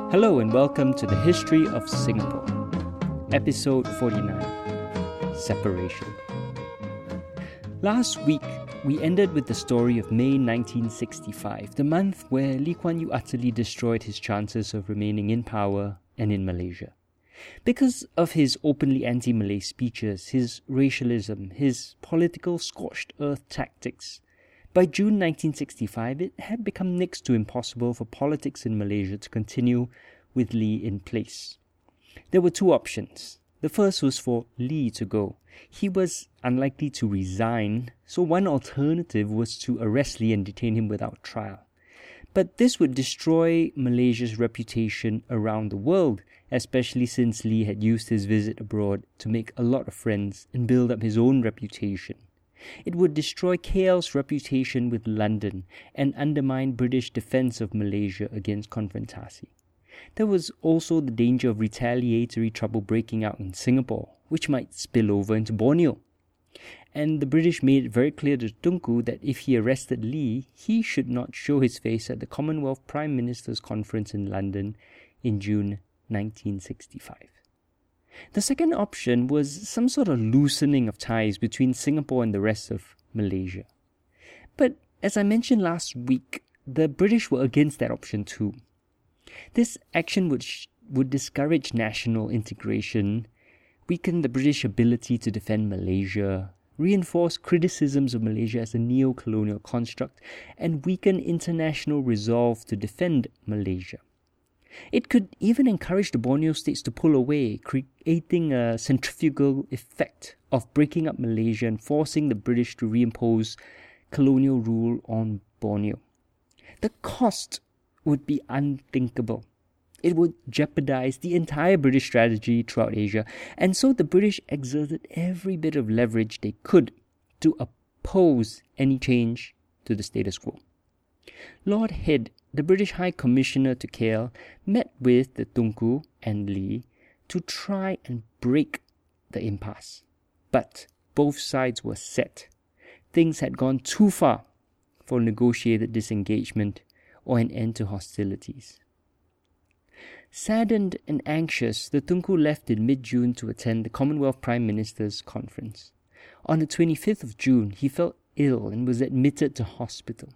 Hello and welcome to the History of Singapore, Episode 49, Separation. Last week, we ended with the story of May 1965, the month where Lee Kuan Yew utterly destroyed his chances of remaining in power and in Malaysia. Because of his openly anti-Malay speeches, his racialism, his political scorched earth tactics, by June 1965, it had become next to impossible for politics in Malaysia to continue with Lee in place. There were two options. The first was for Lee to go. He was unlikely to resign, so one alternative was to arrest Lee and detain him without trial. But this would destroy Malaysia's reputation around the world, especially since Lee had used his visit abroad to make a lot of friends and build up his own reputation. It would destroy KL's reputation with London and undermine British defence of Malaysia against confrontasi. There was also the danger of retaliatory trouble breaking out in Singapore, which might spill over into Borneo. And the British made it very clear to Tunku that if he arrested Lee, he should not show his face at the Commonwealth Prime Ministers' Conference in London in June 1965. The second option was some sort of loosening of ties between Singapore and the rest of Malaysia. But as I mentioned last week, the British were against that option too. This action would discourage national integration, weaken the British ability to defend Malaysia, reinforce criticisms of Malaysia as a neo-colonial construct, and weaken international resolve to defend Malaysia. It could even encourage the Borneo states to pull away, creating a centrifugal effect of breaking up Malaysia and forcing the British to reimpose colonial rule on Borneo. The cost would be unthinkable. It would jeopardize the entire British strategy throughout Asia, and so the British exerted every bit of leverage they could to oppose any change to the status quo. Lord Head, the British High Commissioner to KL, met with the Tunku and Lee to try and break the impasse. But both sides were set. Things had gone too far for negotiated disengagement or an end to hostilities. Saddened and anxious, the Tunku left in mid-June to attend the Commonwealth Prime Ministers' Conference. On the 25th of June, he felt ill and was admitted to hospital.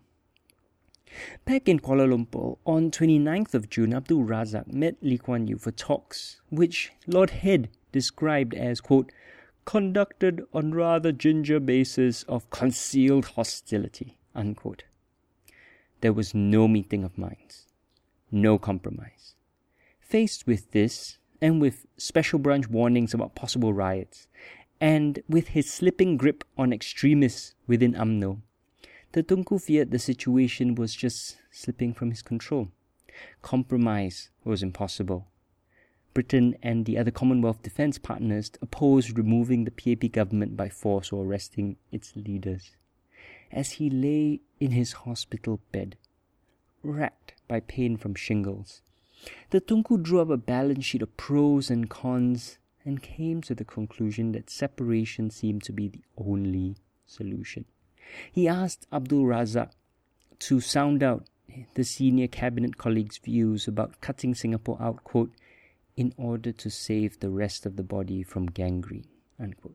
Back in Kuala Lumpur, on 29th of June, Abdul Razak met Lee Kuan Yew for talks, which Lord Head described as, quote, conducted on rather ginger basis of concealed hostility, unquote. There was no meeting of minds, no compromise. Faced with this, and with special branch warnings about possible riots, and with his slipping grip on extremists within UMNO, the Tunku feared the situation was just slipping from his control. Compromise was impossible. Britain and the other Commonwealth defence partners opposed removing the PAP government by force or arresting its leaders. As he lay in his hospital bed, racked by pain from shingles, the Tunku drew up a balance sheet of pros and cons and came to the conclusion that separation seemed to be the only solution. He asked Abdul Razak to sound out the senior cabinet colleagues' views about cutting Singapore out, quote, in order to save the rest of the body from gangrene, unquote.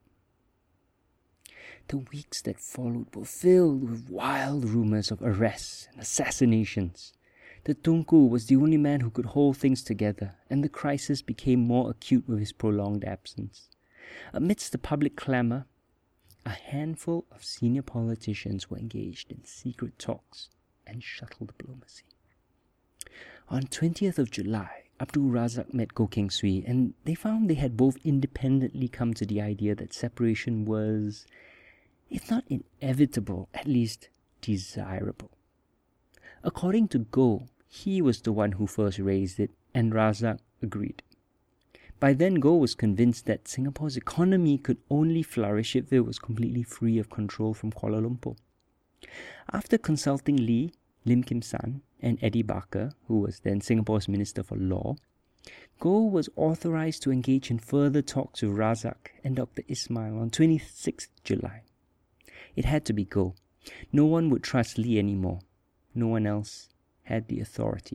The weeks that followed were filled with wild rumours of arrests and assassinations. The Tunku was the only man who could hold things together, and the crisis became more acute with his prolonged absence. Amidst the public clamour, a handful of senior politicians were engaged in secret talks and shuttle diplomacy. On 20th of July, Abdul Razak met Goh Keng Swee, and they found they had both independently come to the idea that separation was, if not inevitable, at least desirable. According to Goh, he was the one who first raised it, and Razak agreed. By then, Goh was convinced that Singapore's economy could only flourish if it was completely free of control from Kuala Lumpur. After consulting Lee, Lim Kim San, and Eddie Barker, who was then Singapore's Minister for Law, Goh was authorised to engage in further talks with Razak and Dr. Ismail on 26th July. It had to be Goh. No one would trust Lee anymore. No one else had the authority.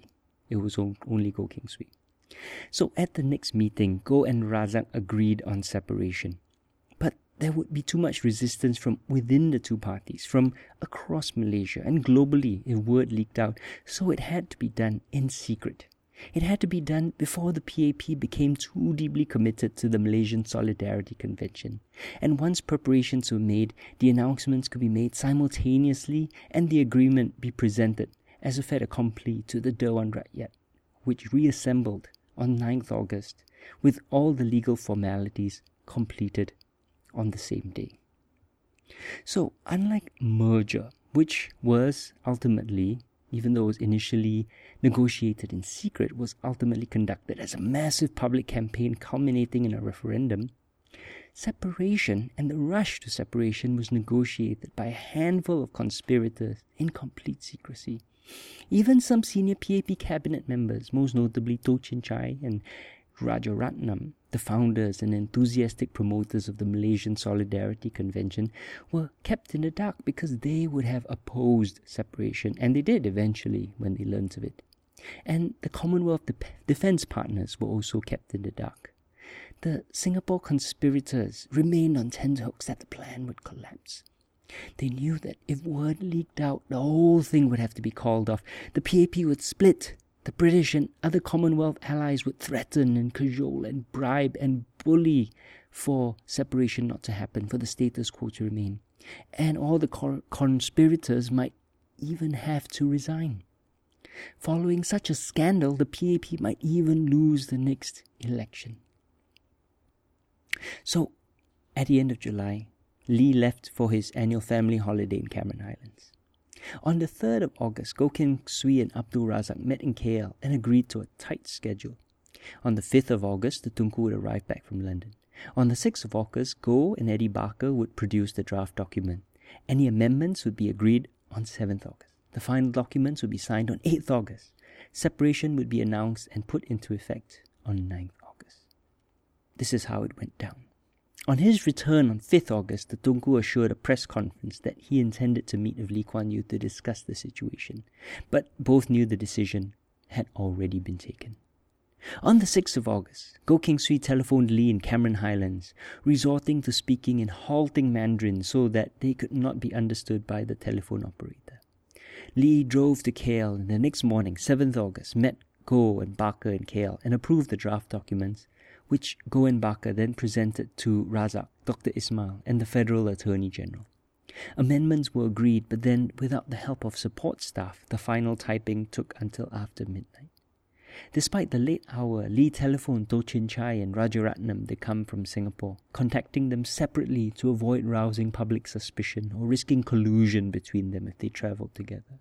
it was only Goh Keng Swee. So at the next meeting, Goh and Razak agreed on separation. But there would be too much resistance from within the two parties, from across Malaysia and globally if word leaked out, so it had to be done in secret. It had to be done before the PAP became too deeply committed to the Malaysian Solidarity Convention. And once preparations were made, the announcements could be made simultaneously and the agreement be presented as a fait accompli to the Dewan Rakyat, which reassembled on 9th August with all the legal formalities completed on the same day. So, unlike merger, which was ultimately, even though it was initially negotiated in secret, was ultimately conducted as a massive public campaign culminating in a referendum, separation and the rush to separation was negotiated by a handful of conspirators in complete secrecy. Even some senior PAP cabinet members, most notably Toh Chin Chye and Rajaratnam, the founders and enthusiastic promoters of the Malaysian Solidarity Convention, were kept in the dark because they would have opposed separation, and they did eventually when they learnt of it. And the Commonwealth defence partners were also kept in the dark. The Singapore conspirators remained on tenterhooks that the plan would collapse. They knew that if word leaked out, the whole thing would have to be called off. The PAP would split. The British and other Commonwealth allies would threaten and cajole and bribe and bully for separation not to happen, for the status quo to remain. And all the conspirators might even have to resign. Following such a scandal, the PAP might even lose the next election. So, at the end of July, Lee left for his annual family holiday in Cameron Highlands. On the 3rd of August, Goh Keng Swee and Abdul Razak met in KL and agreed to a tight schedule. On the 5th of August, the Tunku would arrive back from London. On the 6th of August, Goh and Eddie Barker would produce the draft document. Any amendments would be agreed on 7th August. The final documents would be signed on 8th August. Separation would be announced and put into effect on 9th August. This is how it went down. On his return on 5th August, the Tunku assured a press conference that he intended to meet with Lee Kuan Yew to discuss the situation, but both knew the decision had already been taken. On the 6th of August, Goh Keng Swee telephoned Lee in Cameron Highlands, resorting to speaking in halting Mandarin so that they could not be understood by the telephone operator. Lee drove to KL and the next morning, 7th August, met Goh and Barker in KL and approved the draft documents, which Goh and Barker then presented to Razak, Dr. Ismail, and the Federal Attorney General. Amendments were agreed, but then, without the help of support staff, the final typing took until after midnight. Despite the late hour, Lee telephoned Toh Chin Chye and Rajaratnam to come from Singapore, contacting them separately to avoid rousing public suspicion or risking collusion between them if they travelled together.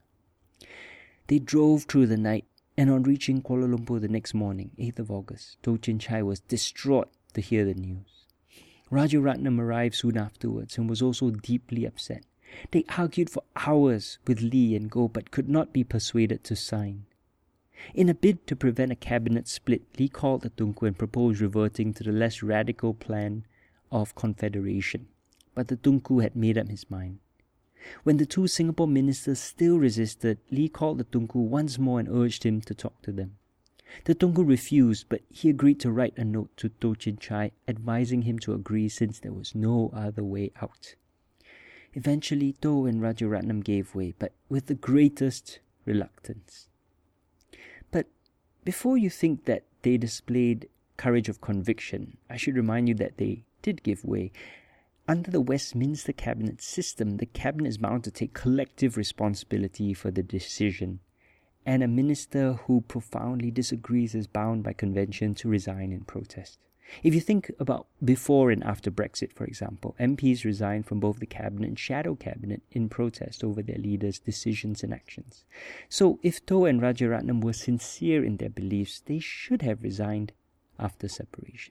They drove through the night, and on reaching Kuala Lumpur the next morning, 8th of August, Toh Chin Chye was distraught to hear the news. Rajaratnam arrived soon afterwards and was also deeply upset. They argued for hours with Lee and Goh but could not be persuaded to sign. In a bid to prevent a cabinet split, Lee called the Tunku and proposed reverting to the less radical plan of confederation. But the Tunku had made up his mind. When the two Singapore ministers still resisted, Lee called the Tunku once more and urged him to talk to them. The Tunku refused, but he agreed to write a note to Toh Chin Chye advising him to agree since there was no other way out. Eventually, Toh and Rajaratnam gave way, but with the greatest reluctance. But before you think that they displayed courage of conviction, I should remind you that they did give way. Under the Westminster Cabinet system, the Cabinet is bound to take collective responsibility for the decision, and a minister who profoundly disagrees is bound by convention to resign in protest. If you think about before and after Brexit, for example, MPs resigned from both the Cabinet and Shadow Cabinet in protest over their leaders' decisions and actions. So if Toh and Rajaratnam were sincere in their beliefs, they should have resigned after separation.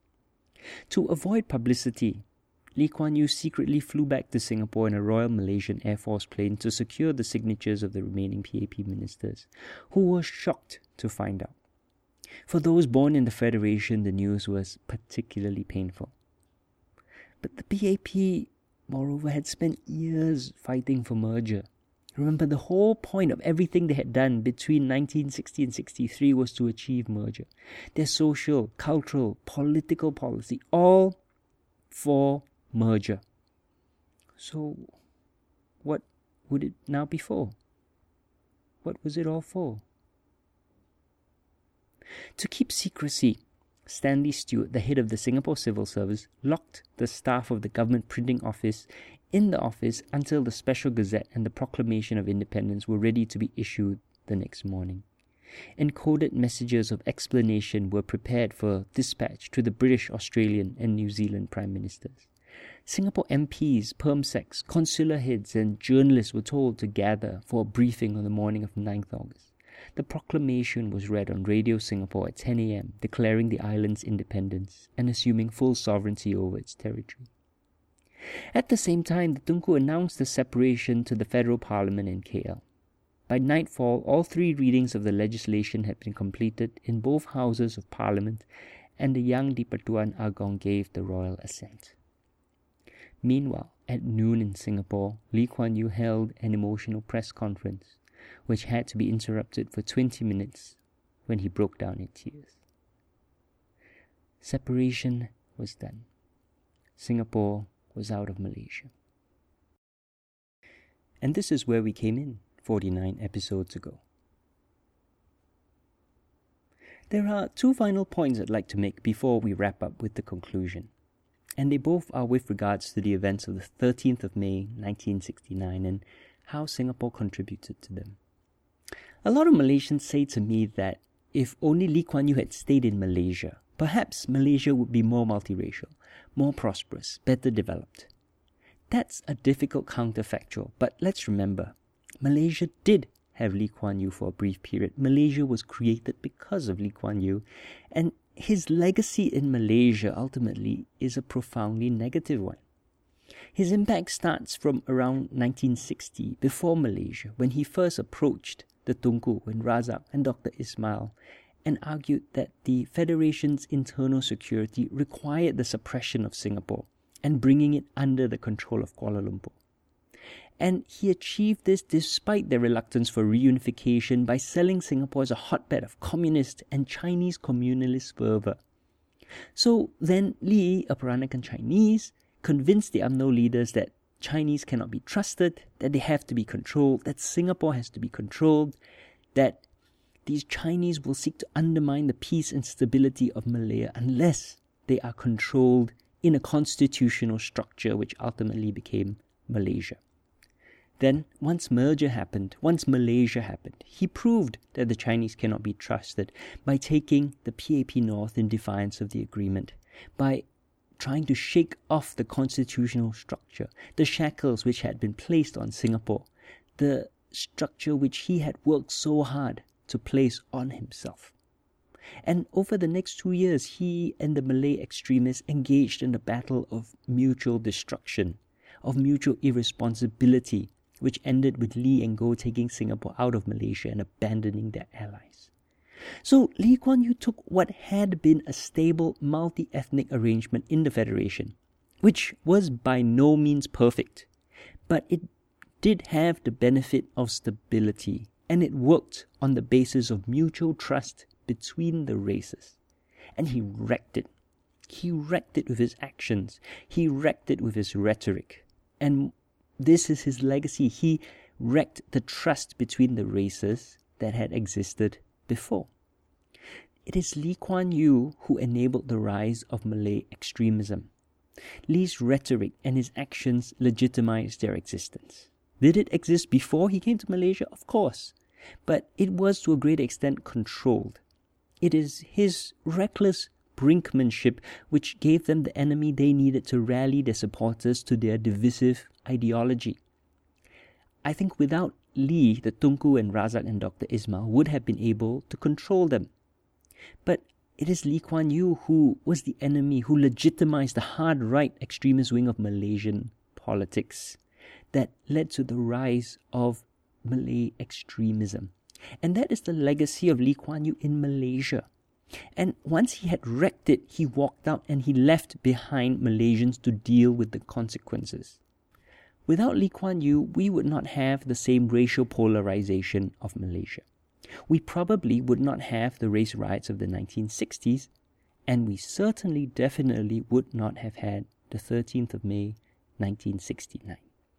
To avoid publicity, Lee Kuan Yew secretly flew back to Singapore in a Royal Malaysian Air Force plane to secure the signatures of the remaining PAP ministers, who were shocked to find out. For those born in the Federation, the news was particularly painful. But the PAP, moreover, had spent years fighting for merger. Remember, the whole point of everything they had done between 1960 and 63 was to achieve merger. Their social, cultural, political policy, all for merger. So, what would it now be for? What was it all for? To keep secrecy, Stanley Stewart, the head of the Singapore Civil Service, locked the staff of the government printing office in the office until the Special Gazette and the Proclamation of Independence were ready to be issued the next morning. Encoded messages of explanation were prepared for dispatch to the British, Australian and New Zealand Prime Ministers. Singapore MPs, PermSecs, consular heads and journalists were told to gather for a briefing on the morning of 9th August. The proclamation was read on Radio Singapore at 10 a.m, declaring the island's independence and assuming full sovereignty over its territory. At the same time, the Tunku announced the separation to the Federal Parliament in KL. By nightfall, all 3 readings of the legislation had been completed in both Houses of Parliament, and the young Di Pertuan Agong gave the royal assent. Meanwhile, at noon in Singapore, Lee Kuan Yew held an emotional press conference, which had to be interrupted for 20 minutes when he broke down in tears. Separation was done. Singapore was out of Malaysia. And this is where we came in 49 episodes ago. There are 2 final points I'd like to make before we wrap up with the conclusion, and they both are with regards to the events of the 13th of May 1969 and how Singapore contributed to them. A lot of Malaysians say to me that if only Lee Kuan Yew had stayed in Malaysia, perhaps Malaysia would be more multiracial, more prosperous, better developed. That's a difficult counterfactual, but let's remember, Malaysia did have Lee Kuan Yew for a brief period. Malaysia was created because of Lee Kuan Yew, and his legacy in Malaysia ultimately is a profoundly negative one. His impact starts from around 1960, before Malaysia, when he first approached the Tunku and Razak and Dr. Ismail and argued that the Federation's internal security required the suppression of Singapore and bringing it under the control of Kuala Lumpur. And he achieved this despite their reluctance for reunification by selling Singapore as a hotbed of communist and Chinese communalist fervour. So then Lee, a Peranakan Chinese, convinced the UMNO leaders that Chinese cannot be trusted, that they have to be controlled, that Singapore has to be controlled, that these Chinese will seek to undermine the peace and stability of Malaya unless they are controlled in a constitutional structure which ultimately became Malaysia. Then, once Malaysia happened, he proved that the Chinese cannot be trusted by taking the PAP North in defiance of the agreement, by trying to shake off the constitutional structure, the shackles which had been placed on Singapore, the structure which he had worked so hard to place on himself. And over the next 2 years, he and the Malay extremists engaged in a battle of mutual destruction, of mutual irresponsibility, which ended with Lee and Goh taking Singapore out of Malaysia and abandoning their allies. So Lee Kuan Yew took what had been a stable multi-ethnic arrangement in the Federation, which was by no means perfect, but it did have the benefit of stability, and it worked on the basis of mutual trust between the races. And he wrecked it. He wrecked it with his actions. He wrecked it with his rhetoric. And this is his legacy. He wrecked the trust between the races that had existed before. It is Lee Kuan Yew who enabled the rise of Malay extremism. Lee's rhetoric and his actions legitimized their existence. Did it exist before he came to Malaysia? Of course. But it was to a great extent controlled. It is his reckless brinkmanship which gave them the enemy they needed to rally their supporters to their divisive ideology. I think without Lee, the Tunku and Razak and Dr. Ismail would have been able to control them. But it is Lee Kuan Yew who was the enemy, who legitimized the hard right extremist wing of Malaysian politics that led to the rise of Malay extremism. And that is the legacy of Lee Kuan Yew in Malaysia. And once he had wrecked it, he walked out and he left behind Malaysians to deal with the consequences. Without Lee Kuan Yew, we would not have the same racial polarization of Malaysia. We probably would not have the race riots of the 1960s, and we certainly, definitely would not have had the 13th of May, 1969.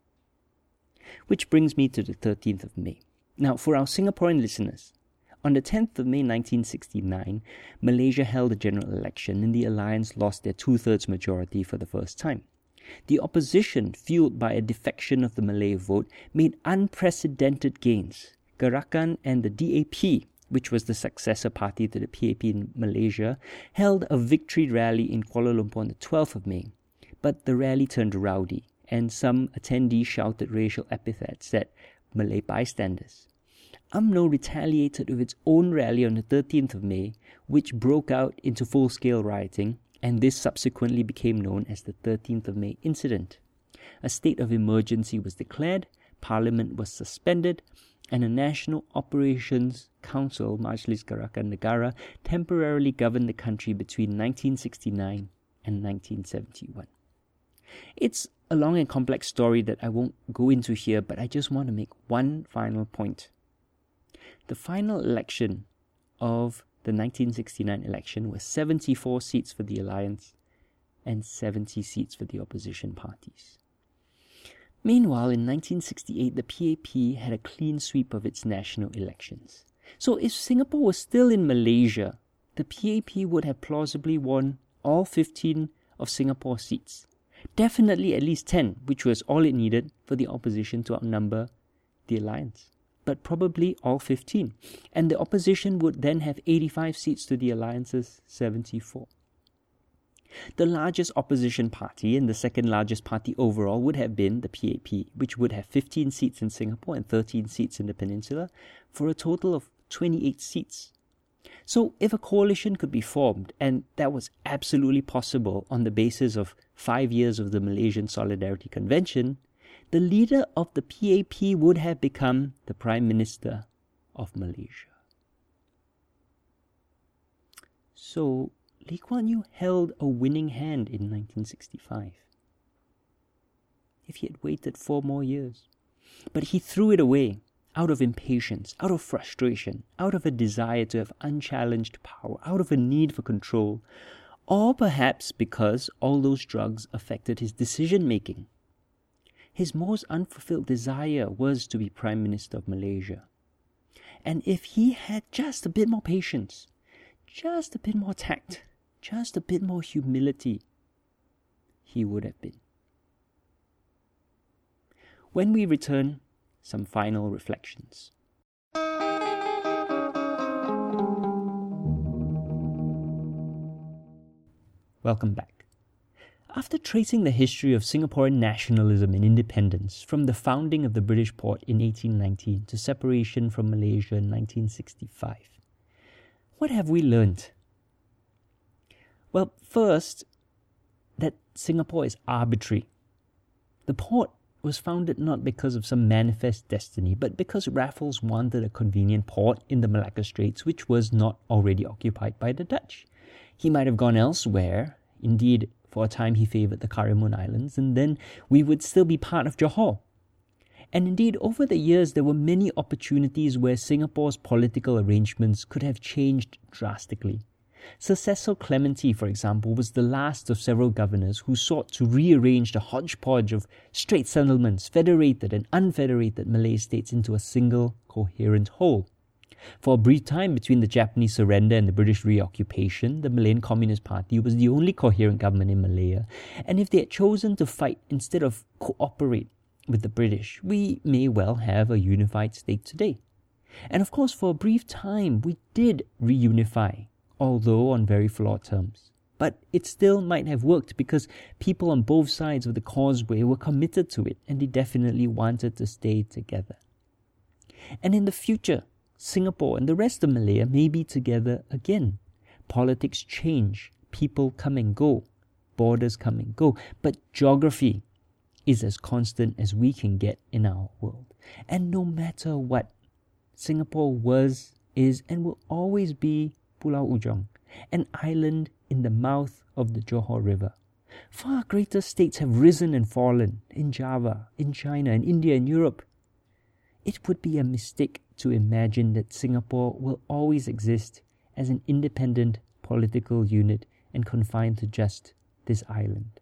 Which brings me to the 13th of May. Now, for our Singaporean listeners, on the 10th of May 1969, Malaysia held a general election and the Alliance lost their two-thirds majority for the first time. The opposition, fueled by a defection of the Malay vote, made unprecedented gains. Gerakan and the DAP, which was the successor party to the PAP in Malaysia, held a victory rally in Kuala Lumpur on the 12th of May. But the rally turned rowdy, and some attendees shouted racial epithets at Malay bystanders. UMNO retaliated with its own rally on the 13th of May, which broke out into full-scale rioting, and this subsequently became known as the 13th of May incident. A state of emergency was declared, Parliament was suspended, and a National Operations Council, Majlis Gerakan Negara, temporarily governed the country between 1969 and 1971. It's a long and complex story that I won't go into here, but I just want to make one final point. The final election of the 1969 election was 74 seats for the Alliance and 70 seats for the opposition parties. Meanwhile, in 1968, the PAP had a clean sweep of its national elections. So if Singapore was still in Malaysia, the PAP would have plausibly won all 15 of Singapore's seats. Definitely at least 10, which was all it needed for the opposition to outnumber the Alliance. But probably all 15. And the opposition would then have 85 seats to the Alliance's 74. The largest opposition party and the second largest party overall would have been the PAP, which would have 15 seats in Singapore and 13 seats in the Peninsula, for a total of 28 seats. So if a coalition could be formed, and that was absolutely possible on the basis of 5 years of the Malaysian Solidarity Convention, the leader of the PAP would have become the Prime Minister of Malaysia. So, Lee Kuan Yew held a winning hand in 1965. If he had waited 4 more years. But he threw it away, out of impatience, out of frustration, out of a desire to have unchallenged power, out of a need for control, or perhaps because all those drugs affected his decision-making. His most unfulfilled desire was to be Prime Minister of Malaysia. And if he had just a bit more patience, just a bit more tact, just a bit more humility, he would have been. When we return, some final reflections. Welcome back. After tracing the history of Singaporean nationalism and independence from the founding of the British port in 1819 to separation from Malaysia in 1965, what have we learnt? Well, first, that Singapore is arbitrary. The port was founded not because of some manifest destiny, but because Raffles wanted a convenient port in the Malacca Straits which was not already occupied by the Dutch. He might have gone elsewhere. Indeed, for a time he favoured the Karimun Islands, and then we would still be part of Johor. And indeed, over the years, there were many opportunities where Singapore's political arrangements could have changed drastically. Sir Cecil Clementi, for example, was the last of several governors who sought to rearrange the hodgepodge of Straits settlements, federated and unfederated Malay states into a single, coherent whole. For a brief time between the Japanese surrender and the British reoccupation, the Malayan Communist Party was the only coherent government in Malaya, and if they had chosen to fight instead of cooperate with the British, we may well have a unified state today. And of course, for a brief time, we did reunify, although on very flawed terms. But it still might have worked because people on both sides of the causeway were committed to it, and they definitely wanted to stay together. And in the future, Singapore and the rest of Malaya may be together again. Politics change, people come and go, borders come and go, but geography is as constant as we can get in our world. And no matter what, Singapore was, is, and will always be Pulau Ujong, an island in the mouth of the Johor River. Far greater states have risen and fallen in Java, in China, in India, in Europe. It would be a mistake to imagine that Singapore will always exist as an independent political unit and confined to just this island.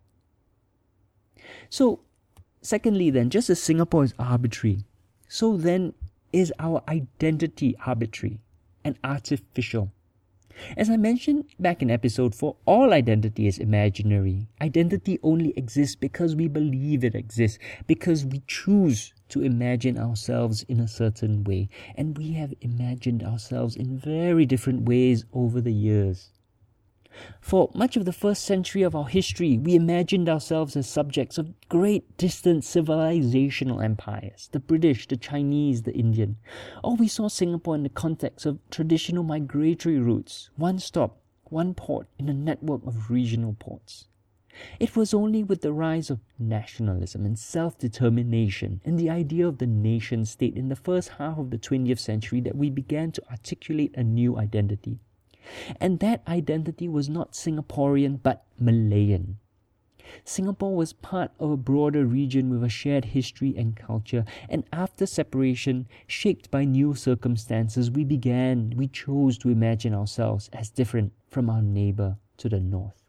So, secondly then, just as Singapore is arbitrary, so then is our identity arbitrary and artificial. As I mentioned back in episode 4, all identity is imaginary. Identity only exists because we believe it exists, because we choose to imagine ourselves in a certain way. And we have imagined ourselves in very different ways over the years. For much of the first century of our history, we imagined ourselves as subjects of great distant civilizational empires, the British, the Chinese, the Indian. Or we saw Singapore in the context of traditional migratory routes, one stop, one port in a network of regional ports. It was only with the rise of nationalism and self-determination and the idea of the nation-state in the first half of the 20th century that we began to articulate a new identity. And that identity was not Singaporean but Malayan. Singapore was part of a broader region with a shared history and culture, and after separation, shaped by new circumstances, we chose to imagine ourselves as different from our neighbour to the north.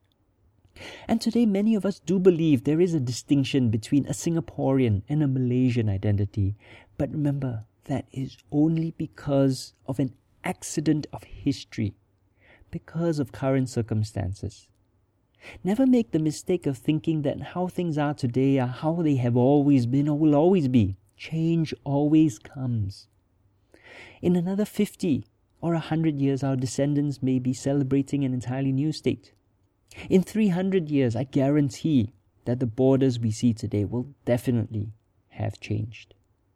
And today many of us do believe there is a distinction between a Singaporean and a Malaysian identity, but remember, that is only because of an accident of history, because of current circumstances. Never make the mistake of thinking that how things are today are how they have always been or will always be. Change always comes. In another 50 or 100 years, our descendants may be celebrating an entirely new state. In 300 years, I guarantee that the borders we see today will definitely have changed.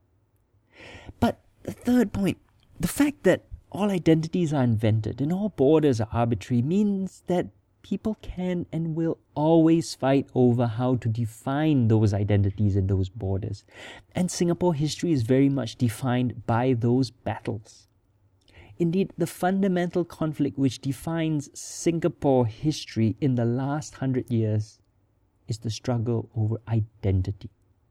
But the third point, the fact that all identities are invented and all borders are arbitrary means that people can and will always fight over how to define those identities and those borders. And Singapore history is very much defined by those battles. Indeed, the fundamental conflict which defines Singapore history in the last 100 years is the struggle over identity.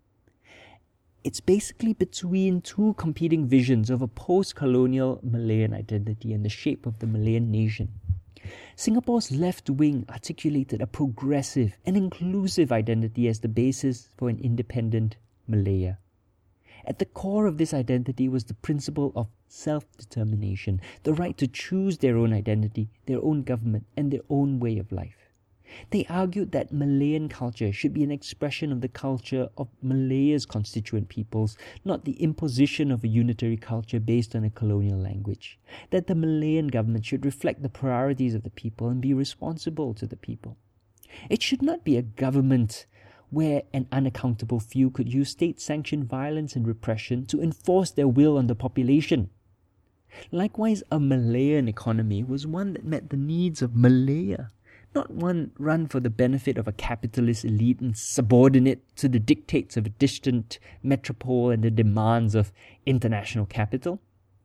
It's basically between two competing visions of a post-colonial Malayan identity and the shape of the Malayan nation. Singapore's left wing articulated a progressive and inclusive identity as the basis for an independent Malaya. At the core of this identity was the principle of self-determination, the right to choose their own identity, their own government, and their own way of life. They argued that Malayan culture should be an expression of the culture of Malaya's constituent peoples, not the imposition of a unitary culture based on a colonial language. That the Malayan government should reflect the priorities of the people and be responsible to the people. It should not be a government where an unaccountable few could use state-sanctioned violence and repression to enforce their will on the population. Likewise, a Malayan economy was one that met the needs of Malaya, not one run for the benefit of a capitalist elite and subordinate to the dictates of a distant metropole and the demands of international capital.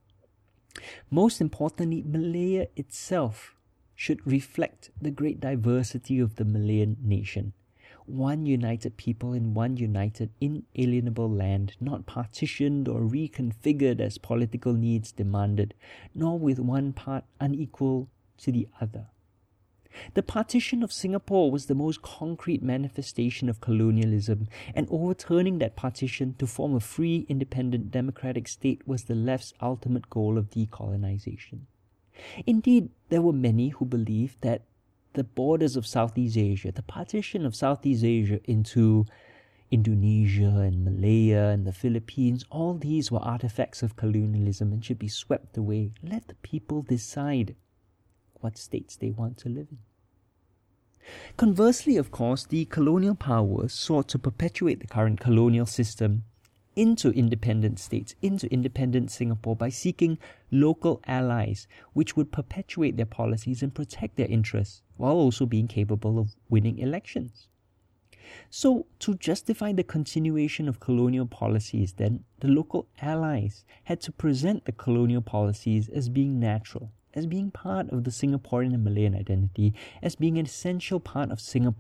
Most importantly, Malaya itself should reflect the great diversity of the Malayan nation. One united people in one united, inalienable land, not partitioned or reconfigured as political needs demanded, nor with one part unequal to the other. The partition of Singapore was the most concrete manifestation of colonialism, and overturning that partition to form a free, independent, democratic state was the left's ultimate goal of decolonization. Indeed, there were many who believed that the borders of Southeast Asia, the partition of Southeast Asia into Indonesia and Malaya and the Philippines, all these were artifacts of colonialism and should be swept away. Let the people decide what states they want to live in. Conversely, of course, the colonial powers sought to perpetuate the current colonial system into independent states, into independent Singapore by seeking local allies which would perpetuate their policies and protect their interests while also being capable of winning elections. So, to justify the continuation of colonial policies, then, the local allies had to present the colonial policies as being natural, as being part of the Singaporean and Malayan identity, as being an essential part of Singapore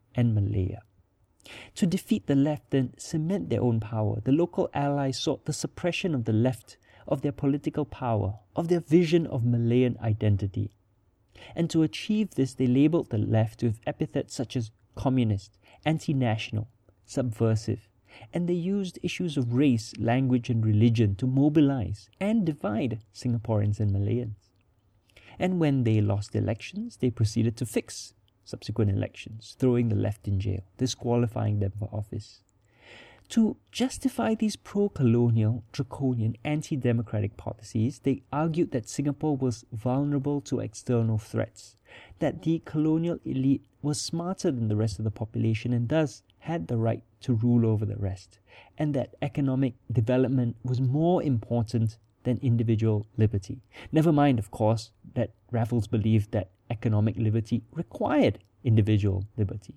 and Malaya. To defeat the left and cement their own power, the local allies sought the suppression of the left, of their political power, of their vision of Malayan identity. And to achieve this, they labelled the left with epithets such as communist, anti-national, subversive, and they used issues of race, language and religion to mobilize and divide Singaporeans and Malayans. And when they lost elections, they proceeded to fix subsequent elections, throwing the left in jail, disqualifying them for office. To justify these pro-colonial, draconian, anti-democratic policies, they argued that Singapore was vulnerable to external threats, that the colonial elite was smarter than the rest of the population and thus had the right to rule over the rest, and that economic development was more important than individual liberty. Never mind, of course, that Raffles believed that economic liberty required individual liberty.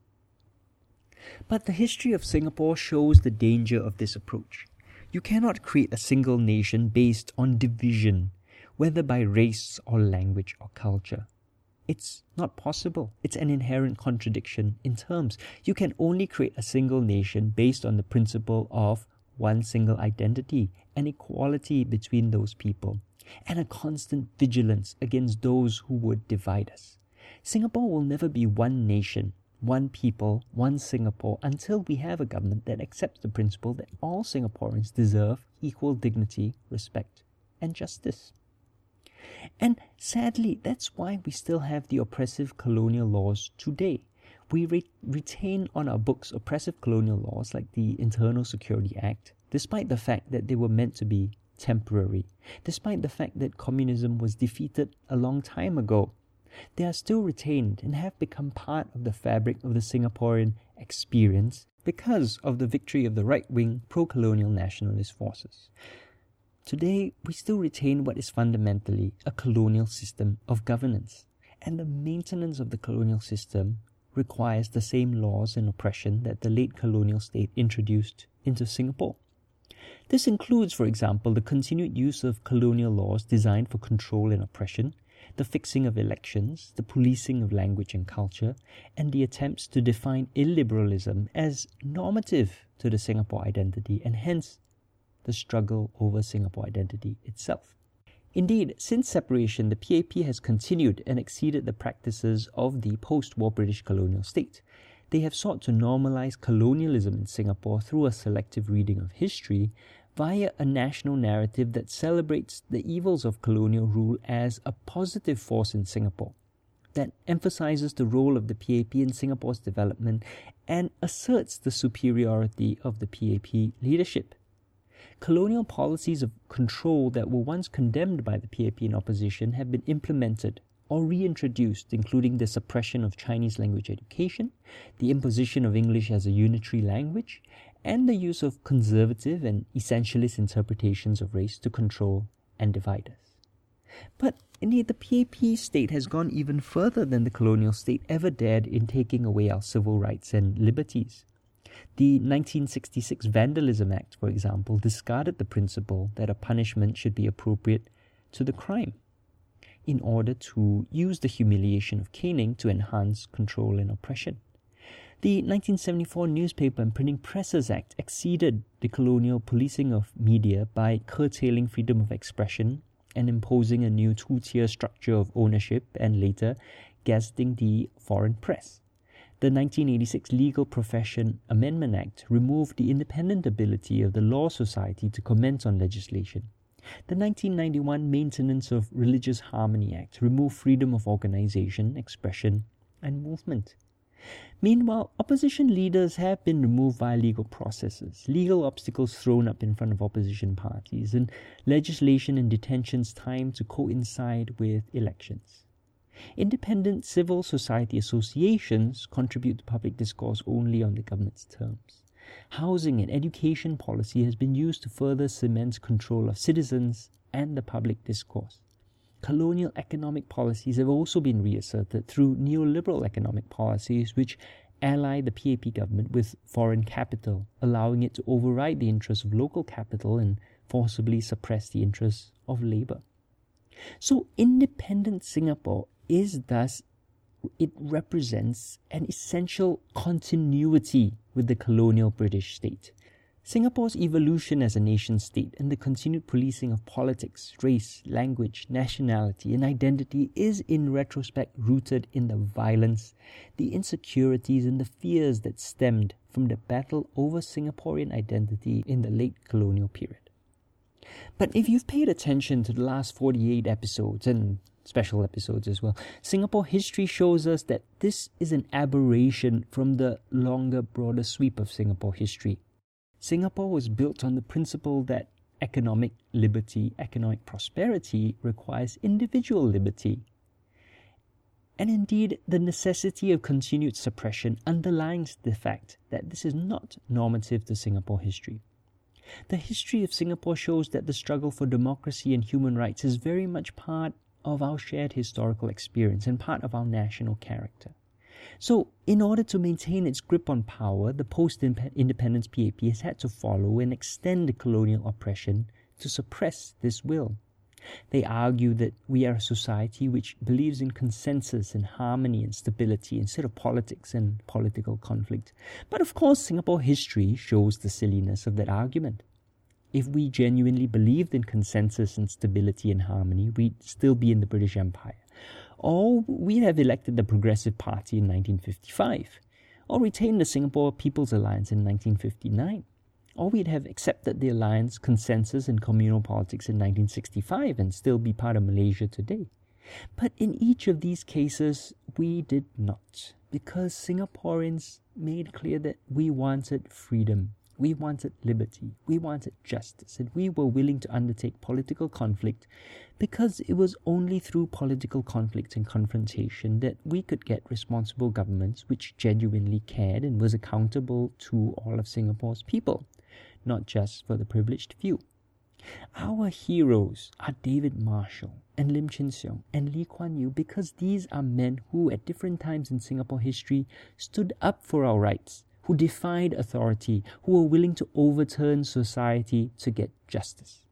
But the history of Singapore shows the danger of this approach. You cannot create a single nation based on division, whether by race or language or culture. It's not possible. It's an inherent contradiction in terms. You can only create a single nation based on the principle of one single identity and equality between those people, and a constant vigilance against those who would divide us. Singapore will never be one nation, one people, one Singapore, until we have a government that accepts the principle that all Singaporeans deserve equal dignity, respect, and justice. And sadly, that's why we still have the oppressive colonial laws today. We retain on our books oppressive colonial laws like the Internal Security Act, despite the fact that they were meant to be temporary, despite the fact that communism was defeated a long time ago. They are still retained and have become part of the fabric of the Singaporean experience because of the victory of the right-wing pro-colonial nationalist forces. Today, we still retain what is fundamentally a colonial system of governance, and the maintenance of the colonial system requires the same laws and oppression that the late colonial state introduced into Singapore. This includes, for example, the continued use of colonial laws designed for control and oppression, the fixing of elections, the policing of language and culture, and the attempts to define illiberalism as normative to the Singapore identity, and hence the struggle over Singapore identity itself. Indeed, since separation, the PAP has continued and exceeded the practices of the post-war British colonial state. They have sought to normalize colonialism in Singapore through a selective reading of history via a national narrative that celebrates the evils of colonial rule as a positive force in Singapore, that emphasizes the role of the PAP in Singapore's development and asserts the superiority of the PAP leadership. Colonial policies of control that were once condemned by the PAP in opposition have been implemented or reintroduced, including the suppression of Chinese language education, the imposition of English as a unitary language, and the use of conservative and essentialist interpretations of race to control and divide us. But indeed, the PAP state has gone even further than the colonial state ever dared in taking away our civil rights and liberties. The 1966 Vandalism Act, for example, discarded the principle that a punishment should be appropriate to the crime in order to use the humiliation of caning to enhance control and oppression. The 1974 Newspaper and Printing Presses Act exceeded the colonial policing of media by curtailing freedom of expression and imposing a new two-tier structure of ownership and later gazetting the foreign press. The 1986 Legal Profession Amendment Act removed the independent ability of the Law Society to comment on legislation. The 1991 Maintenance of Religious Harmony Act removed freedom of organization, expression, and movement. Meanwhile, opposition leaders have been removed via legal processes, legal obstacles thrown up in front of opposition parties, and legislation and detentions timed to coincide with elections. Independent civil society associations contribute to public discourse only on the government's terms. Housing and education policy has been used to further cement control of citizens and the public discourse. Colonial economic policies have also been reasserted through neoliberal economic policies which ally the PAP government with foreign capital, allowing it to override the interests of local capital and forcibly suppress the interests of labour. So independent Singapore is thus it represents an essential continuity with the colonial British state. Singapore's evolution as a nation-state and the continued policing of politics, race, language, nationality, and identity is in retrospect rooted in the violence, the insecurities, and the fears that stemmed from the battle over Singaporean identity in the late colonial period. But if you've paid attention to the last 48 episodes, and special episodes as well, Singapore history shows us that this is an aberration from the longer, broader sweep of Singapore history. Singapore was built on the principle that economic liberty, economic prosperity requires individual liberty. And indeed, the necessity of continued suppression underlines the fact that this is not normative to Singapore history. The history of Singapore shows that the struggle for democracy and human rights is very much part of our shared historical experience and part of our national character. So, in order to maintain its grip on power, the post-independence PAP has had to follow and extend the colonial oppression to suppress this will. They argue that we are a society which believes in consensus and harmony and stability instead of politics and political conflict. But of course, Singapore history shows the silliness of that argument. If we genuinely believed in consensus and stability and harmony, we'd still be in the British Empire. Or we'd have elected the Progressive Party in 1955, or retained the Singapore People's Alliance in 1959, or we'd have accepted the alliance, consensus, and communal politics in 1965 and still be part of Malaysia today. But in each of these cases, we did not, because Singaporeans made clear that we wanted freedom. We wanted liberty, we wanted justice, and we were willing to undertake political conflict because it was only through political conflict and confrontation that we could get responsible governments which genuinely cared and was accountable to all of Singapore's people, not just for the privileged few. Our heroes are David Marshall and Lim Chin Siong and Lee Kuan Yew because these are men who at different times in Singapore history stood up for our rights, who defied authority, who were willing to overturn society to get justice.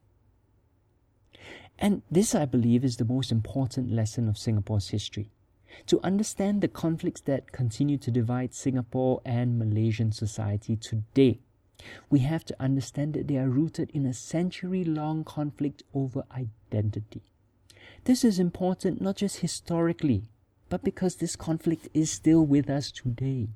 And this, I believe, is the most important lesson of Singapore's history. To understand the conflicts that continue to divide Singapore and Malaysian society today, we have to understand that they are rooted in a century-long conflict over identity. This is important not just historically, but because this conflict is still with us today.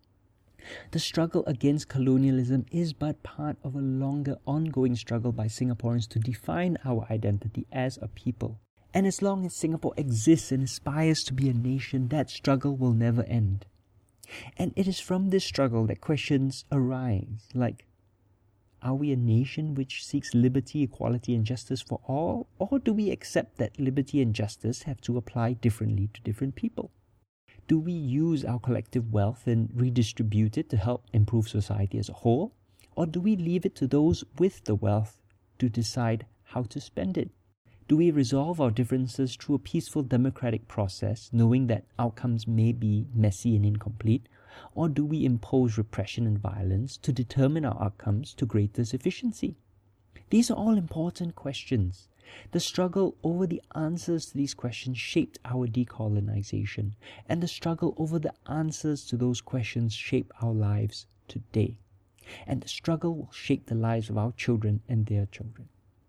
The struggle against colonialism is but part of a longer ongoing struggle by Singaporeans to define our identity as a people. And as long as Singapore exists and aspires to be a nation, that struggle will never end. And it is from this struggle that questions arise, like, are we a nation which seeks liberty, equality, and justice for all? Or do we accept that liberty and justice have to apply differently to different people? Do we use our collective wealth and redistribute it to help improve society as a whole? Or do we leave it to those with the wealth to decide how to spend it? Do we resolve our differences through a peaceful democratic process, knowing that outcomes may be messy and incomplete? Or do we impose repression and violence to determine our outcomes to greatest efficiency? These are all important questions. The struggle over the answers to these questions shaped our decolonization, and the struggle over the answers to those questions shape our lives today. And the struggle will shape the lives of our children and their children.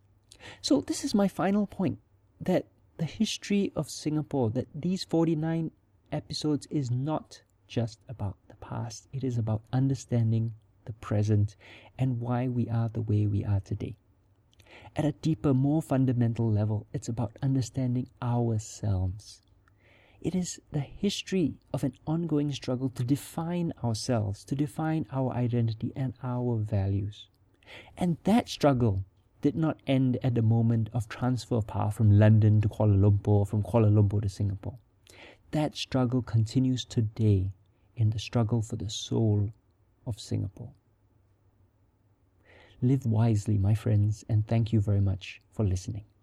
So this is my final point, that the history of Singapore, that these 49 episodes is not just about the past. It is about understanding the present and why we are the way we are today. At a deeper, more fundamental level, it's about understanding ourselves. It is the history of an ongoing struggle to define ourselves, to define our identity and our values. And that struggle did not end at the moment of transfer of power from London to Kuala Lumpur, or from Kuala Lumpur to Singapore. That struggle continues today in the struggle for the soul of Singapore. Live wisely, my friends, and thank you very much for listening.